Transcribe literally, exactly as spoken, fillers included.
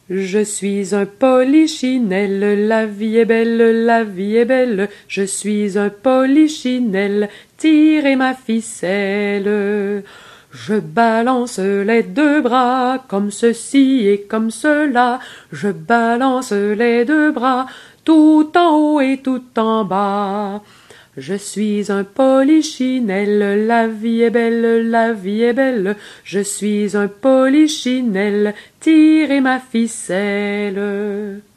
Je suis un polichinelle, la vie est belle, la vie est belle. Je suis un polichinelle, tirez ma ficelle. Je balance les deux bras, comme ceci et comme cela. Je balance les deux bras, tout en haut et tout en bas. Je suis un polichinelle, la vie est belle, la vie est belle. Je suis un polichinelle, tirez ma ficelle.